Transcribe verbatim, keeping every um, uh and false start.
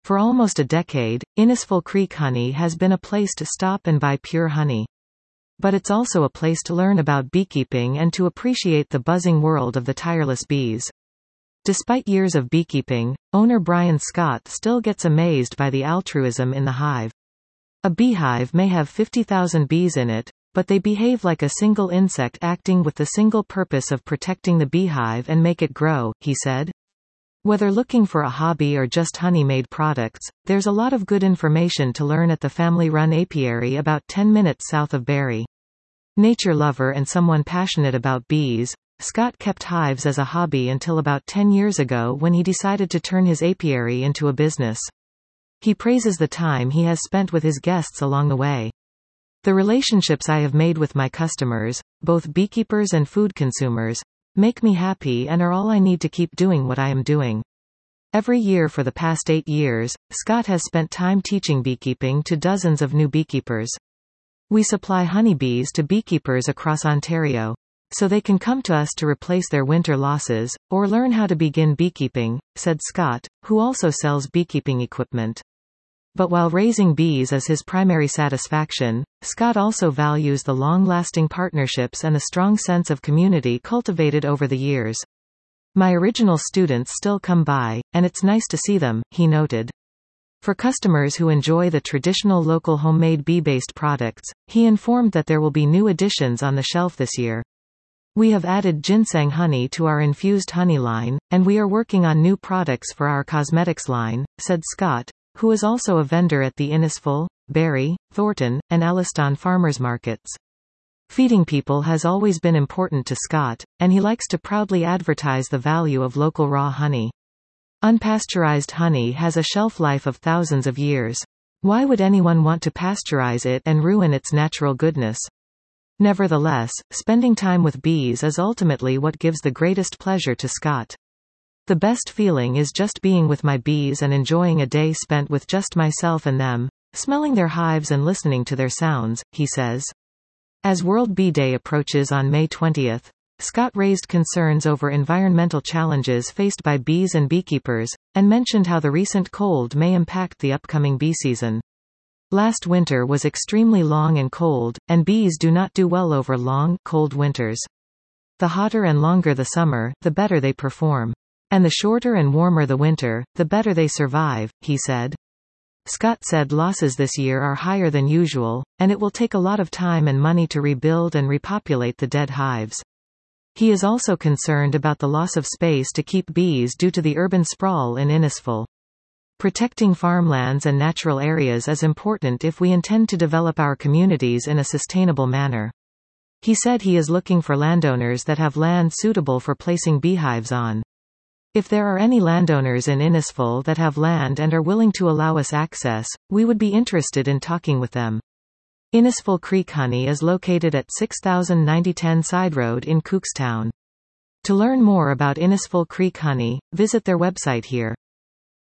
For almost a decade, Innisful Creek Honey has been a place to stop and buy pure honey. But it's also a place to learn about beekeeping and to appreciate the buzzing world of the tireless bees. Despite years of beekeeping, owner Brian Scott still gets amazed by the altruism in the hive. A beehive may have fifty thousand bees in it, but they behave like a single insect acting with the single purpose of protecting the beehive and make it grow, he said. Whether looking for a hobby or just honey-made products, there's a lot of good information to learn at the family-run apiary about ten minutes south of Barrie. Nature lover and someone passionate about bees, Scott kept hives as a hobby until about ten years ago when he decided to turn his apiary into a business. He praises the time he has spent with his guests along the way. The relationships I have made with my customers, both beekeepers and food consumers, make me happy and are all I need to keep doing what I am doing. Every year for the past eight years, Scott has spent time teaching beekeeping to dozens of new beekeepers. We supply honeybees to beekeepers across Ontario, so they can come to us to replace their winter losses, or learn how to begin beekeeping, said Scott, who also sells beekeeping equipment. But while raising bees is his primary satisfaction, Scott also values the long-lasting partnerships and a strong sense of community cultivated over the years. My original students still come by, and it's nice to see them, he noted. For customers who enjoy the traditional local homemade bee-based products, he informed that there will be new additions on the shelf this year. We have added ginseng honey to our infused honey line, and we are working on new products for our cosmetics line, said Scott, who is also a vendor at the Innisful, Barrie, Thornton, and Elliston farmers markets. Feeding people has always been important to Scott, and he likes to proudly advertise the value of local raw honey. Unpasteurized honey has a shelf life of thousands of years. Why would anyone want to pasteurize it and ruin its natural goodness? Nevertheless, spending time with bees is ultimately what gives the greatest pleasure to Scott. The best feeling is just being with my bees and enjoying a day spent with just myself and them, smelling their hives and listening to their sounds, he says. As World Bee Day approaches on May twentieth, Scott raised concerns over environmental challenges faced by bees and beekeepers, and mentioned how the recent cold may impact the upcoming bee season. Last winter was extremely long and cold, and bees do not do well over long, cold winters. The hotter and longer the summer, the better they perform. And the shorter and warmer the winter, the better they survive, he said. Scott said losses this year are higher than usual, and it will take a lot of time and money to rebuild and repopulate the dead hives. He is also concerned about the loss of space to keep bees due to the urban sprawl in Innisful. Protecting farmlands and natural areas is important if we intend to develop our communities in a sustainable manner. He said he is looking for landowners that have land suitable for placing beehives on. If there are any landowners in Innisful that have land and are willing to allow us access, we would be interested in talking with them. Innisful Creek Honey is located at six thousand ninety ten Side Road in Cookstown. To learn more about Innisful Creek Honey, visit their website here.